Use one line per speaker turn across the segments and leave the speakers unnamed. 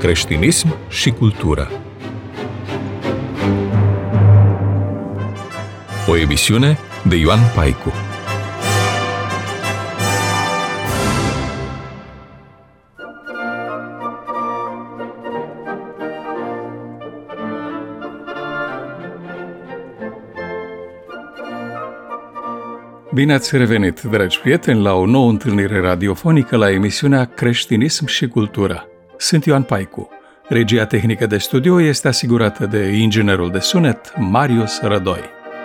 creștinism și cultură. O emisiune de Ioan Paicu. Bine ați revenit, dragi prieteni, la o nouă întâlnire radiofonică la emisiunea Creștinism și cultură. Sunt Ioan Paicu. Regia tehnică de studio este asigurată de inginerul de sunet Marius Rădoi.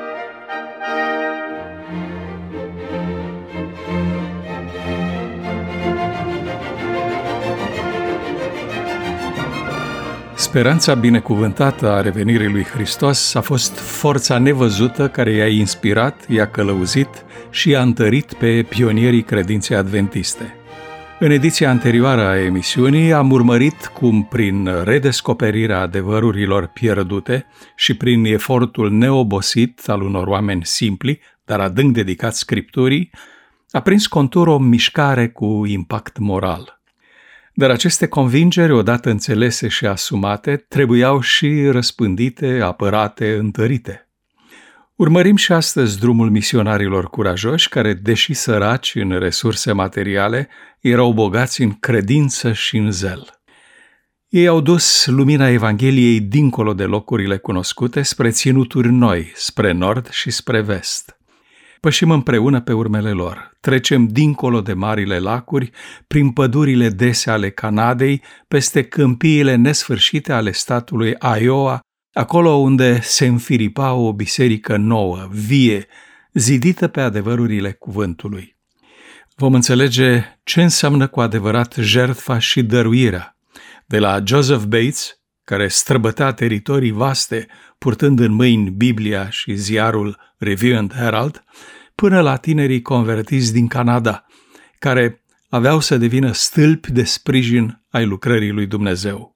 Speranța binecuvântată a revenirii lui Hristos a fost forța nevăzută care i-a inspirat, i-a călăuzit și i-a întărit pe pionierii credinței adventiste. În ediția anterioară a emisiunii am urmărit cum, prin redescoperirea adevărurilor pierdute și prin efortul neobosit al unor oameni simpli, dar adânc dedicați Scripturii, a prins contur o mișcare cu impact moral. Dar aceste convingeri, odată înțelese și asumate, trebuiau și răspândite, apărate, întărite. Urmărim și astăzi drumul misionarilor curajoși care, deși săraci în resurse materiale, erau bogați în credință și în zel. Ei au dus lumina Evangheliei dincolo de locurile cunoscute spre ținuturi noi, spre nord și spre vest. Pășim împreună pe urmele lor, trecem dincolo de marile lacuri, prin pădurile dese ale Canadei, peste câmpiile nesfârșite ale statului Iowa, acolo unde se înfiripa o biserică nouă, vie, zidită pe adevărurile cuvântului. Vom înțelege ce înseamnă cu adevărat jertfa și dăruirea, de la Joseph Bates, care străbătea teritorii vaste, purtând în mâini Biblia și ziarul Review and Herald, până la tinerii convertiți din Canada, care aveau să devină stâlpi de sprijin ai lucrării lui Dumnezeu.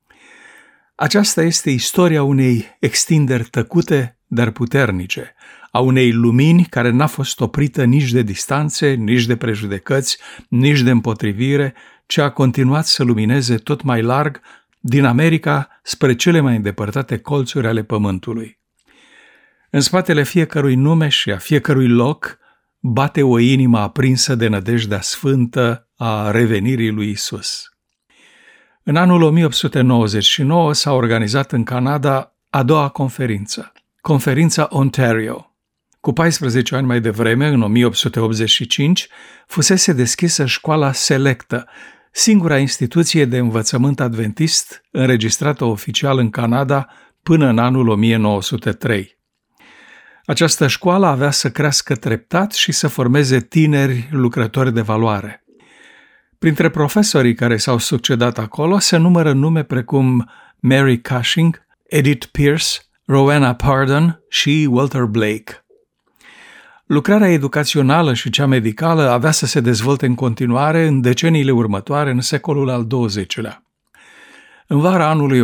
Aceasta este istoria unei extinderi tăcute, dar puternice, a unei lumini care n-a fost oprită nici de distanțe, nici de prejudecăți, nici de împotrivire, ci a continuat să lumineze tot mai larg din America spre cele mai îndepărtate colțuri ale pământului. În spatele fiecărui nume și a fiecărui loc bate o inimă aprinsă de nădejdea sfântă a revenirii lui Isus. În anul 1899 s-a organizat în Canada a doua conferință, Conferința Ontario. Cu 14 ani mai devreme, în 1885, fusese deschisă școala Selectă, singura instituție de învățământ adventist înregistrată oficial în Canada până în anul 1903. Această școală avea să crească treptat și să formeze tineri lucrători de valoare. Printre profesorii care s-au succedat acolo se numără nume precum Mary Cushing, Edith Pierce, Rowena Pardon și Walter Blake. Lucrarea educațională și cea medicală avea să se dezvolte în continuare în deceniile următoare în secolul al XX-lea. În vara anului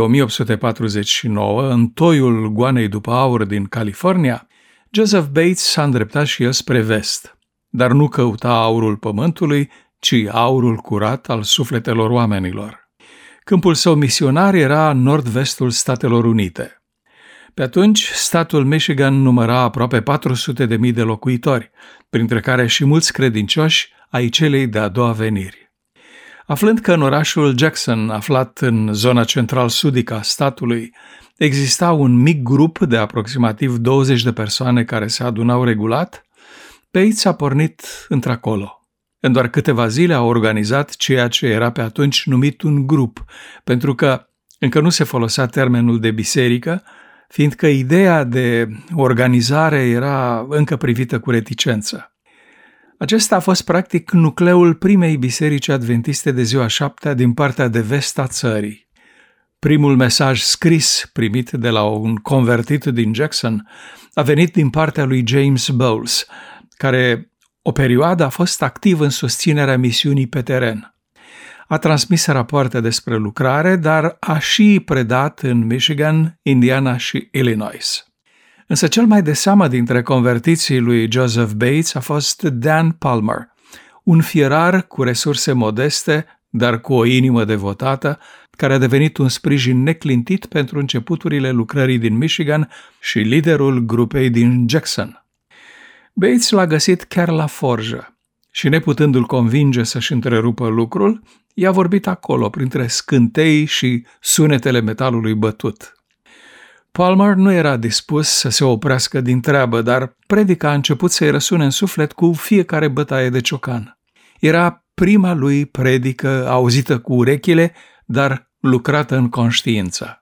1849, în toiul goanei după aur din California, Joseph Bates s-a îndreptat și el spre vest, dar nu căuta aurul pământului, ci aurul curat al sufletelor oamenilor. Câmpul său misionar era nord-vestul Statelor Unite. Pe atunci, statul Michigan număra aproape 400.000 de locuitori, printre care și mulți credincioși ai celei de-a doua veniri. Aflând că în orașul Jackson, aflat în zona central-sudică a statului, exista un mic grup de aproximativ 20 de persoane care se adunau regulat, Bates a pornit într-acolo. În doar câteva zile a organizat ceea ce era pe atunci numit un grup, pentru că încă nu se folosea termenul de biserică, fiindcă ideea de organizare era încă privită cu reticență. Acesta a fost practic nucleul primei biserici adventiste de ziua șaptea din partea de vest a țării. Primul mesaj scris primit de la un convertit din Jackson a venit din partea lui James Bowles, care o perioadă a fost activ în susținerea misiunii pe teren. A transmis rapoarte despre lucrare, dar a și predat în Michigan, Indiana și Illinois. Însă cel mai de seamă dintre convertiții lui Joseph Bates a fost Dan Palmer, un fierar cu resurse modeste, dar cu o inimă devotată, care a devenit un sprijin neclintit pentru începuturile lucrării din Michigan și liderul grupei din Jackson. Bates l-a găsit chiar la forjă și, neputându-l convinge să-și întrerupă lucrul, i-a vorbit acolo, printre scântei și sunetele metalului bătut. Palmer nu era dispus să se oprească din treabă, dar predica a început să-i răsune în suflet cu fiecare bătaie de ciocan. Era prima lui predică auzită cu urechile, dar lucrată în conștiință.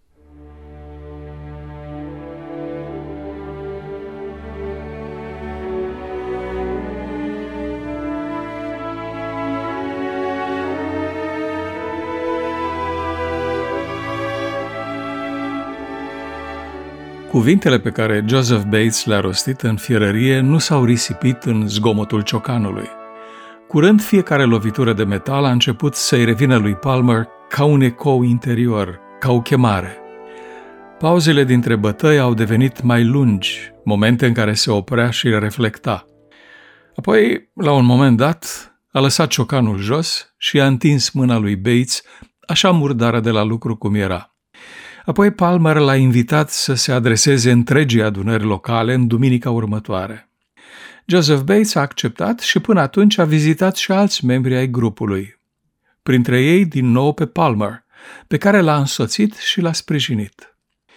Cuvintele pe care Joseph Bates le-a rostit în fierărie nu s-au risipit în zgomotul ciocanului. Curând, fiecare lovitură de metal a început să-i revină lui Palmer ca un ecou interior, ca o chemare. Pauzele dintre bătăi au devenit mai lungi, momente în care se oprea și reflecta. Apoi, la un moment dat, a lăsat ciocanul jos și a întins mâna lui Bates, așa murdară de la lucru cum era. Apoi Palmer l-a invitat să se adreseze întregii adunări locale în duminica următoare. Joseph Bates a acceptat și până atunci a vizitat și alți membri ai grupului. Printre ei, din nou, pe Palmer, pe care l-a însoțit și l-a sprijinit.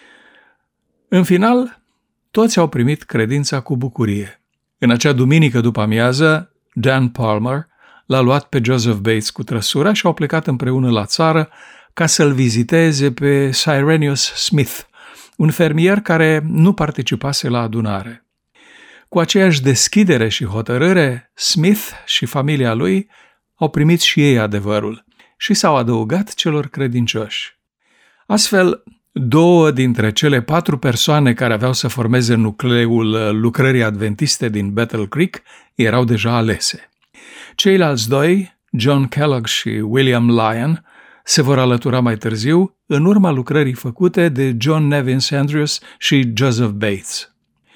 În final, toți au primit credința cu bucurie. În acea duminică după amiază, Dan Palmer l-a luat pe Joseph Bates cu trăsura și au plecat împreună la țară ca să-l viziteze pe Cyrenius Smith, un fermier care nu participase la adunare. Cu aceeași deschidere și hotărâre, Smith și familia lui au primit și ei adevărul și s-au adăugat celor credincioși. Astfel, 2 dintre cele 4 persoane care aveau să formeze nucleul lucrării adventiste din Battle Creek erau deja alese. Ceilalți 2, John Kellogg și William Lyon, se vor alătura mai târziu în urma lucrării făcute de John Nevins Andrews și Joseph Bates.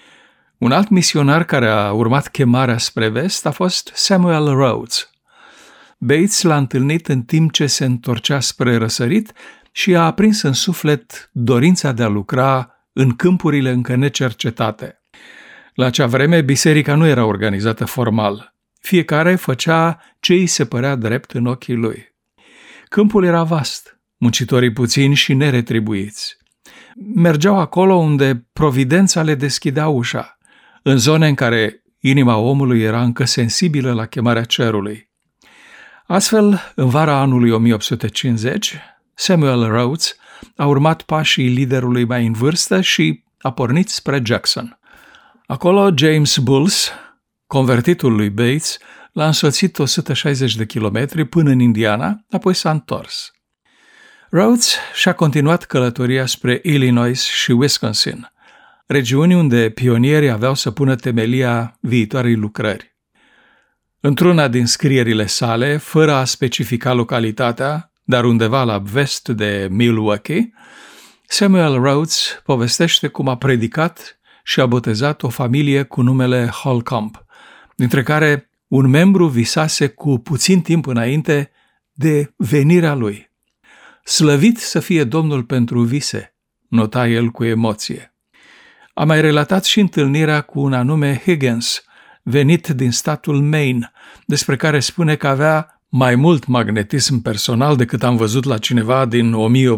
Un alt misionar care a urmat chemarea spre vest a fost Samuel Rhodes. Bates l-a întâlnit în timp ce se întorcea spre răsărit și a aprins în suflet dorința de a lucra în câmpurile încă necercetate. La acea vreme, biserica nu era organizată formal. Fiecare făcea ce îi se părea drept în ochii lui. Câmpul era vast, muncitorii puțini și neretribuiți. Mergeau acolo unde providența le deschidea ușa, în zone în care inima omului era încă sensibilă la chemarea cerului. Astfel, în vara anului 1850, Samuel Rhodes a urmat pașii liderului mai în vârstă și a pornit spre Jackson. Acolo, James Bulls, convertitul lui Bates, l-a însoțit 160 de kilometri până în Indiana, apoi s-a întors. Rhodes și-a continuat călătoria spre Illinois și Wisconsin, regiuni unde pionierii aveau să pună temelia viitoarei lucrări. Într-una din scrierile sale, fără a specifica localitatea, dar undeva la vest de Milwaukee, Samuel Rhodes povestește cum a predicat și a botezat o familie cu numele Holcomb, dintre care un membru visase cu puțin timp înainte de venirea lui. Slăvit să fie Domnul pentru vise, nota el cu emoție. A mai relatat și întâlnirea cu un anume Higgins, venit din statul Maine, despre care spune că avea mai mult magnetism personal decât am văzut la cineva din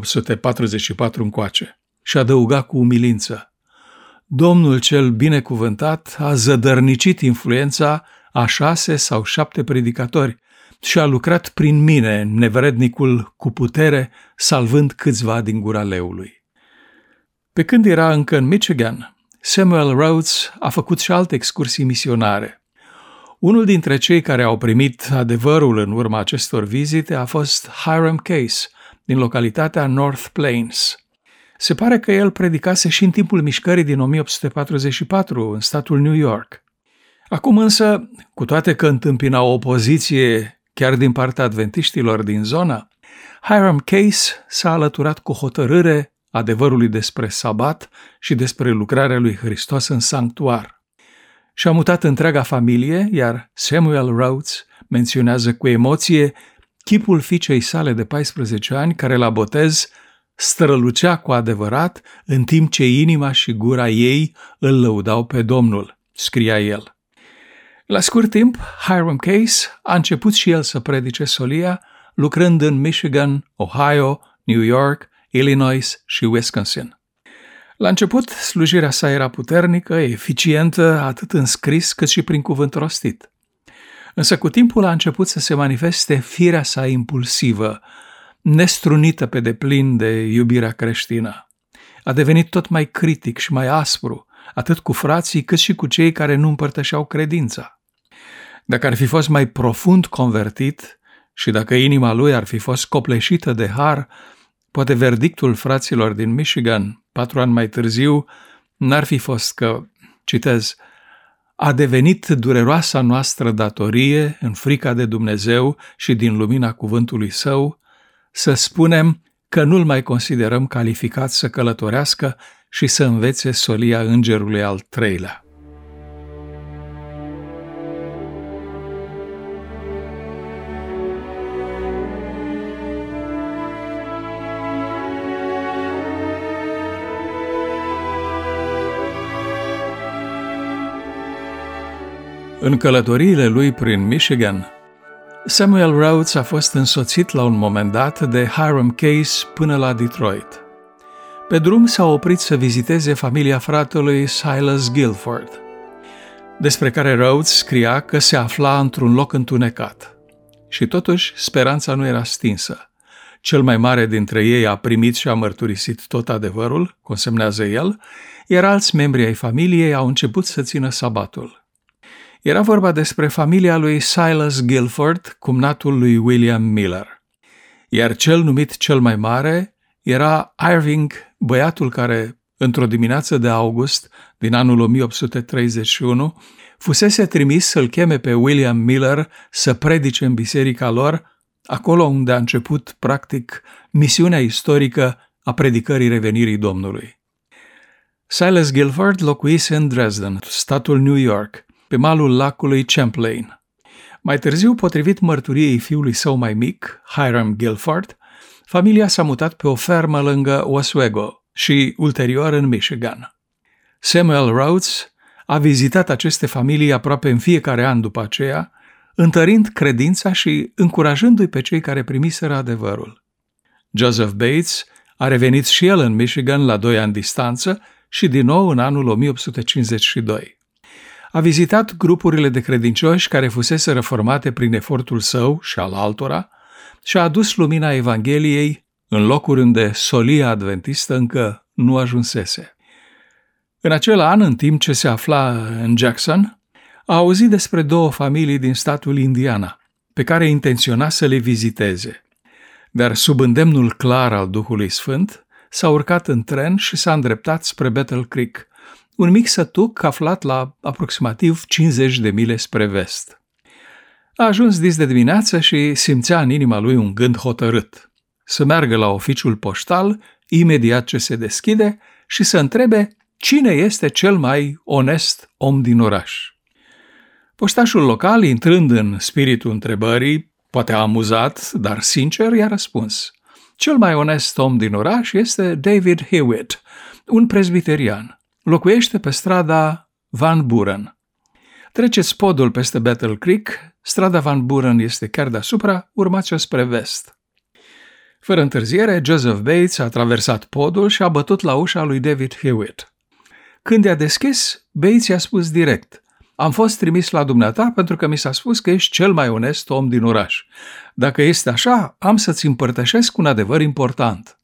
1844 încoace. Și adăuga cu umilință: Domnul cel binecuvântat a zădărnicit influența a 6 sau 7 predicatori și a lucrat prin mine, nevrednicul cu putere, salvând câțiva din gura leului. Pe când era încă în Michigan, Samuel Rhodes a făcut și alte excursii misionare. Unul dintre cei care au primit adevărul în urma acestor vizite a fost Hiram Case, din localitatea North Plains. Se pare că el predicase și în timpul mișcării din 1844 în statul New York. Acum însă, cu toate că întâmpina o opoziție chiar din partea adventiștilor din zonă, Hiram Case s-a alăturat cu hotărâre adevărului despre sabat și despre lucrarea lui Hristos în sanctuar. Și-a mutat întreaga familie, iar Samuel Rhodes menționează cu emoție chipul fiicei sale de 14 ani, care la botez strălucea cu adevărat, în timp ce inima și gura ei îl lăudau pe Domnul, scria el. La scurt timp, Hiram Case a început și el să predice solia, lucrând în Michigan, Ohio, New York, Illinois și Wisconsin. La început, slujirea sa era puternică, eficientă, atât în scris cât și prin cuvânt rostit. Însă cu timpul a început să se manifeste firea sa impulsivă, nestrunită pe deplin de iubirea creștină. A devenit tot mai critic și mai aspru, atât cu frații cât și cu cei care nu împărtășeau credința. Dacă ar fi fost mai profund convertit și dacă inima lui ar fi fost copleșită de har, poate verdictul fraților din Michigan, 4 ani mai târziu, n-ar fi fost că, citez, a devenit dureroasa noastră datorie, în frica de Dumnezeu și din lumina cuvântului său, să spunem că nu-l mai considerăm calificat să călătorească și să învețe solia îngerului al 3-lea. În călătoriile lui prin Michigan, Samuel Rhodes a fost însoțit la un moment dat de Hiram Case până la Detroit. Pe drum s-a oprit să viziteze familia fratelui Silas Guilford, despre care Rhodes scria că se afla într-un loc întunecat. Și totuși, speranța nu era stinsă. Cel mai mare dintre ei a primit și a mărturisit tot adevărul, consemnează el, iar alți membri ai familiei au început să țină sabatul. Era vorba despre familia lui Silas Guilford, cumnatul lui William Miller. Iar cel numit cel mai mare era Irving, băiatul care, într-o dimineață de august din anul 1831, fusese trimis să-l cheme pe William Miller să predice în biserica lor, acolo unde a început, practic, misiunea istorică a predicării revenirii Domnului. Silas Guilford locuise în Dresden, statul New York, pe malul lacului Champlain. Mai târziu, potrivit mărturiei fiului său mai mic, Hiram Guilford, familia s-a mutat pe o fermă lângă Oswego și, ulterior, în Michigan. Samuel Rhodes a vizitat aceste familii aproape în fiecare an după aceea, întărind credința și încurajându-i pe cei care primiseră adevărul. Joseph Bates a revenit și el în Michigan la 2 ani distanță și din nou în anul 1852. A vizitat grupurile de credincioși care fusese reformate prin efortul său și al altora și a adus lumina Evangheliei în locuri unde solia adventistă încă nu ajunsese. În acel an, în timp ce se afla în Jackson, a auzit despre 2 familii din statul Indiana, pe care intenționa să le viziteze. Dar sub îndemnul clar al Duhului Sfânt, s-a urcat în tren și s-a îndreptat spre Battle Creek, un mic sătuc aflat la aproximativ 50 de mile spre vest. A ajuns dis de dimineață și simțea în inima lui un gând hotărât: să meargă la oficiul poștal imediat ce se deschide și să întrebe cine este cel mai onest om din oraș. Poștașul local, intrând în spiritul întrebării, poate amuzat, dar sincer, i-a răspuns: cel mai onest om din oraș este David Hewitt, un presbiterian. Locuiește pe strada Van Buren. Treceți podul peste Battle Creek, strada Van Buren este chiar deasupra, urmați-o spre vest. Fără întârziere, Joseph Bates a traversat podul și a bătut la ușa lui David Hewitt. Când i-a deschis, Bates i-a spus direct: am fost trimis la dumneata pentru că mi s-a spus că ești cel mai onest om din oraș. Dacă este așa, am să-ți împărtășesc un adevăr important.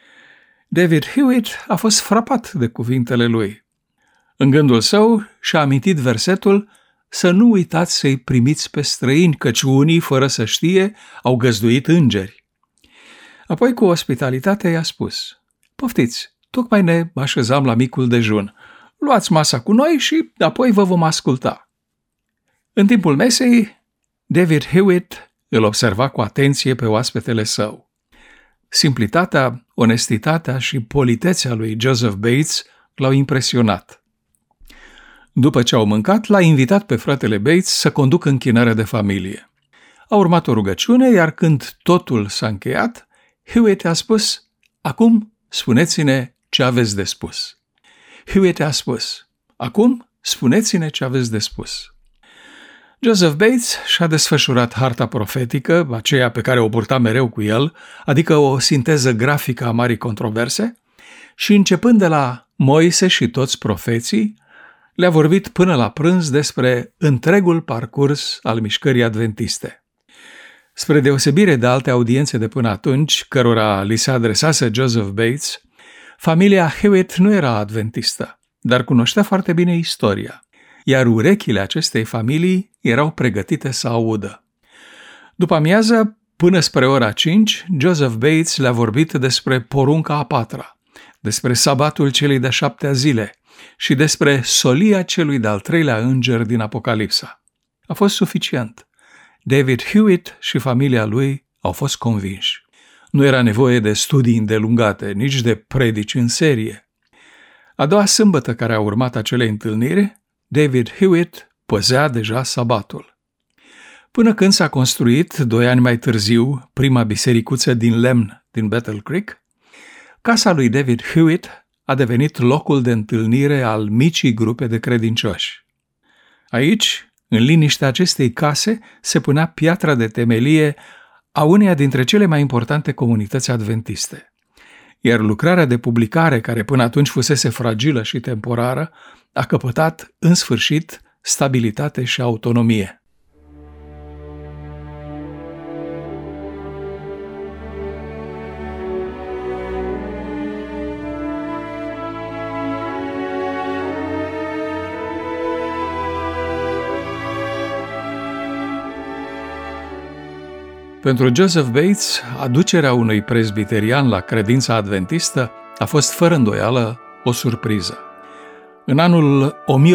David Hewitt a fost frapat de cuvintele lui. În gândul său și-a amintit versetul: să nu uitați să-i primiți pe străini, căci unii, fără să știe, au găzduit îngeri. Apoi, cu ospitalitate, i-a spus: poftiți, tocmai ne așezam la micul dejun. Luați masa cu noi și apoi vă vom asculta. În timpul mesei, David Hewitt îl observa cu atenție pe oaspetele său. Simplitatea, onestitatea și politețea lui Joseph Bates l-au impresionat. După ce au mâncat, l-a invitat pe fratele Bates să conducă închinarea de familie. A urmat o rugăciune, iar când totul s-a încheiat, Hewitt a spus: "Acum spuneți-ne ce aveți de spus." Hewitt a spus: "Acum spuneți-ne ce aveți de spus." Joseph Bates și-a desfășurat harta profetică, aceea pe care o purta mereu cu el, adică o sinteză grafică a marii controverse, și începând de la Moise și toți profeții, le-a vorbit până la prânz despre întregul parcurs al mișcării adventiste. Spre deosebire de alte audiențe de până atunci, cărora li se adresase Joseph Bates, familia Hewitt nu era adventistă, dar cunoștea foarte bine istoria, iar urechile acestei familii erau pregătite să audă. După amiază, până spre ora 5, Joseph Bates le-a vorbit despre porunca a patra, despre sabatul celei de-a 7-a zile și despre solia celui de-al 3-lea înger din Apocalipsa. A fost suficient. David Hewitt și familia lui au fost convinși. Nu era nevoie de studii îndelungate, nici de predici în serie. A doua sâmbătă care a urmat acelei întâlniri, David Hewitt păzea deja sabatul. Până când s-a construit, 2 ani mai târziu, prima bisericuță din lemn din Battle Creek, casa lui David Hewitt a devenit locul de întâlnire al micii grupe de credincioși. Aici, în liniștea acestei case, se punea piatra de temelie a uneia dintre cele mai importante comunități adventiste. Iar lucrarea de publicare, care până atunci fusese fragilă și temporară, a căpătat, în sfârșit, stabilitate și autonomie. Pentru Joseph Bates, aducerea unui prezbiterian la credința adventistă a fost fără îndoială o surpriză. În anul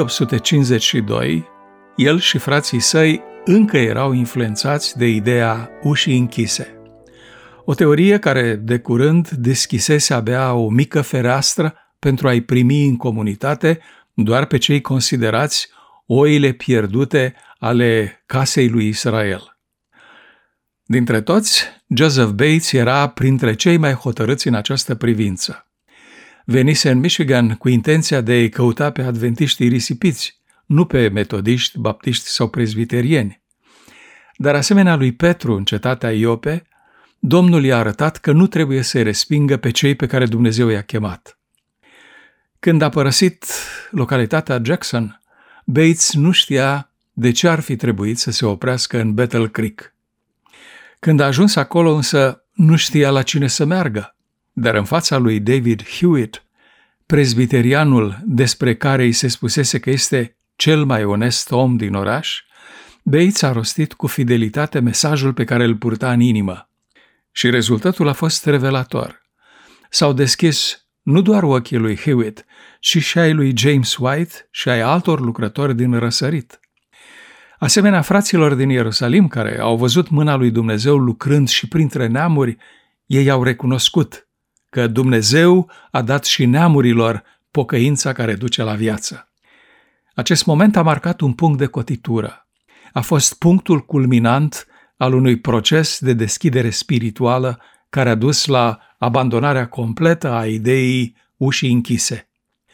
1852, el și frații săi încă erau influențați de ideea ușii închise. O teorie care, de curând, deschisese abia o mică fereastră pentru a-i primi în comunitate doar pe cei considerați oile pierdute ale casei lui Israel. Dintre toți, Joseph Bates era printre cei mai hotărâți în această privință. Venise în Michigan cu intenția de a-i căuta pe adventiștii risipiți, nu pe metodiști, baptiști sau prezbiterieni. Dar asemenea lui Petru în cetatea Iope, Domnul i-a arătat că nu trebuie să-i respingă pe cei pe care Dumnezeu i-a chemat. Când a părăsit localitatea Jackson, Bates nu știa de ce ar fi trebuit să se oprească în Battle Creek. Când a ajuns acolo însă nu știa la cine să meargă, dar în fața lui David Hewitt, prezbiterianul despre care îi se spusese că este cel mai onest om din oraș, Bates a rostit cu fidelitate mesajul pe care îl purta în inimă. Și rezultatul a fost revelator. S-au deschis nu doar ochii lui Hewitt, ci și ai lui James White și ai altor lucrători din răsărit. Asemenea fraților din Ierusalim, care au văzut mâna lui Dumnezeu lucrând și printre neamuri, ei au recunoscut că Dumnezeu a dat și neamurilor pocăința care duce la viață. Acest moment a marcat un punct de cotitură. A fost punctul culminant al unui proces de deschidere spirituală care a dus la abandonarea completă a ideii ușii închise.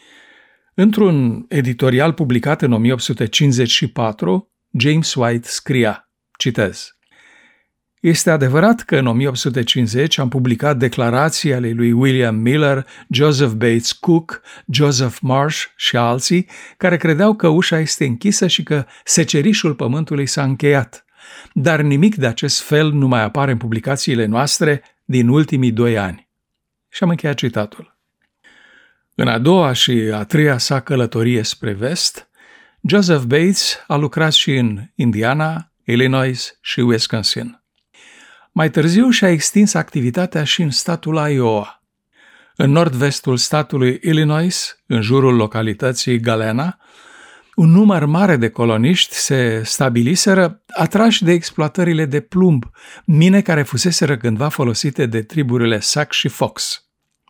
Într-un editorial publicat în 1854, James White scria, citez: "Este adevărat că în 1850 am publicat declarații ale lui William Miller, Joseph Bates Cook, Joseph Marsh și alții care credeau că ușa este închisă și că secerișul pământului s-a încheiat, dar nimic de acest fel nu mai apare în publicațiile noastre din ultimii 2 ani." Și am încheiat citatul. În a doua și a treia sa călătorie spre vest, Joseph Bates a lucrat și în Indiana, Illinois și Wisconsin. Mai târziu și-a extins activitatea și în statul Iowa. În nord-vestul statului Illinois, în jurul localității Galena, un număr mare de coloniști se stabiliseră atrași de exploatările de plumb, mine care fuseseră cândva folosite de triburile Sac și Fox.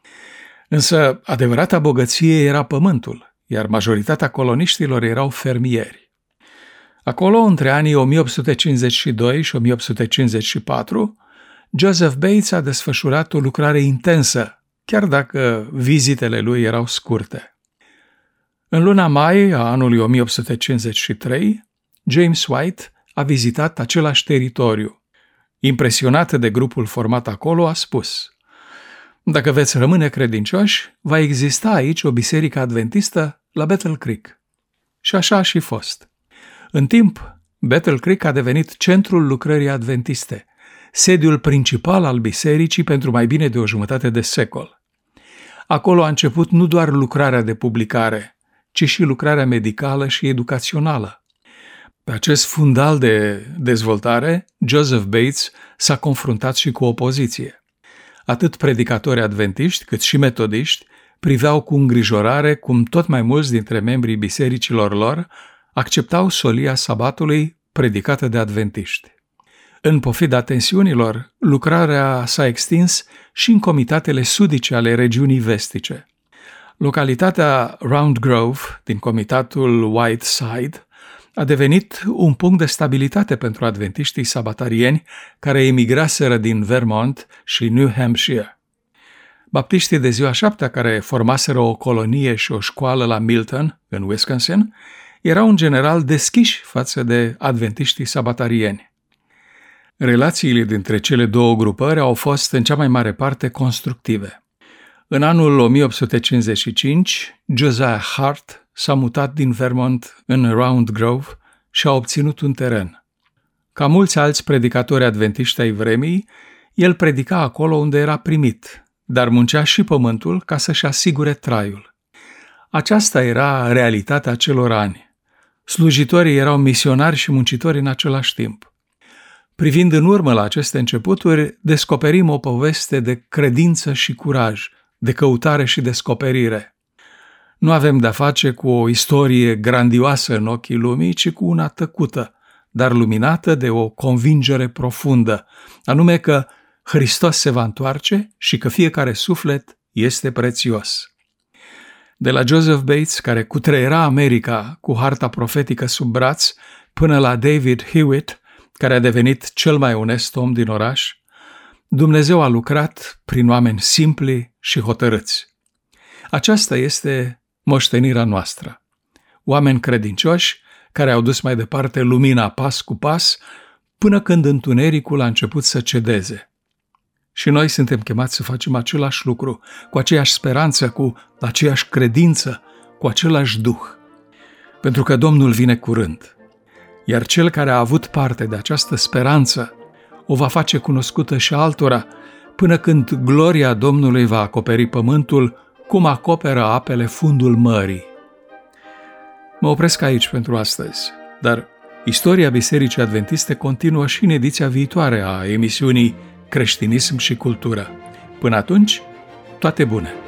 Însă adevărata bogăție era pământul, iar majoritatea coloniștilor erau fermieri. Acolo, între anii 1852 și 1854, Joseph Bates a desfășurat o lucrare intensă, chiar dacă vizitele lui erau scurte. În luna mai a anului 1853, James White a vizitat același teritoriu. Impresionat de grupul format acolo, a spus: "Dacă veți rămâne credincioși, va exista aici o biserică adventistă la Battle Creek." Și așa a și fost. În timp, Battle Creek a devenit centrul lucrării adventiste, sediul principal al bisericii pentru mai bine de o jumătate de secol. Acolo a început nu doar lucrarea de publicare, ci și lucrarea medicală și educațională. Pe acest fundal de dezvoltare, Joseph Bates s-a confruntat și cu opoziție. Atât predicatorii adventiști cât și metodiști priveau cu îngrijorare cum tot mai mulți dintre membrii bisericilor lor acceptau solia sabatului predicată de adventiști. În pofida tensiunilor, lucrarea s-a extins și în comitatele sudice ale regiunii vestice. Localitatea Round Grove, din comitatul Whiteside, a devenit un punct de stabilitate pentru adventiștii sabatarieni care emigraseră din Vermont și New Hampshire. Baptiștii de ziua șaptea, care formaseră o colonie și o școală la Milton, în Wisconsin, erau în general deschiși față de adventiștii sabatarieni. Relațiile dintre cele două grupări au fost în cea mai mare parte constructive. În anul 1855, Josiah Hart s-a mutat din Vermont în Round Grove și a obținut un teren. Ca mulți alți predicatori adventiști ai vremii, el predica acolo unde era primit, dar muncea și pământul ca să-și asigure traiul. Aceasta era realitatea acelor ani. Slujitorii erau misionari și muncitori în același timp. Privind în urmă la aceste începuturi, descoperim o poveste de credință și curaj, de căutare și descoperire. Nu avem de-a face cu o istorie grandioasă în ochii lumii, ci cu una tăcută, dar luminată de o convingere profundă, anume că Hristos se va întoarce și că fiecare suflet este prețios. De la Joseph Bates, care cutreiera America cu harta profetică sub braț, până la David Hewitt, care a devenit cel mai onest om din oraș, Dumnezeu a lucrat prin oameni simpli și hotărâți. Aceasta este moștenirea noastră. Oameni credincioși care au dus mai departe lumina pas cu pas, până când întunericul a început să cedeze. Și noi suntem chemați să facem același lucru, cu aceeași speranță, cu aceeași credință, cu același duh. Pentru că Domnul vine curând. Iar cel care a avut parte de această speranță o va face cunoscută și altora, până când gloria Domnului va acoperi pământul, cum acoperă apele fundul mării. Mă opresc aici pentru astăzi, dar istoria Bisericii Adventiste continuă și în ediția viitoare a emisiunii Creștinism și Cultură. Până atunci, toate bune!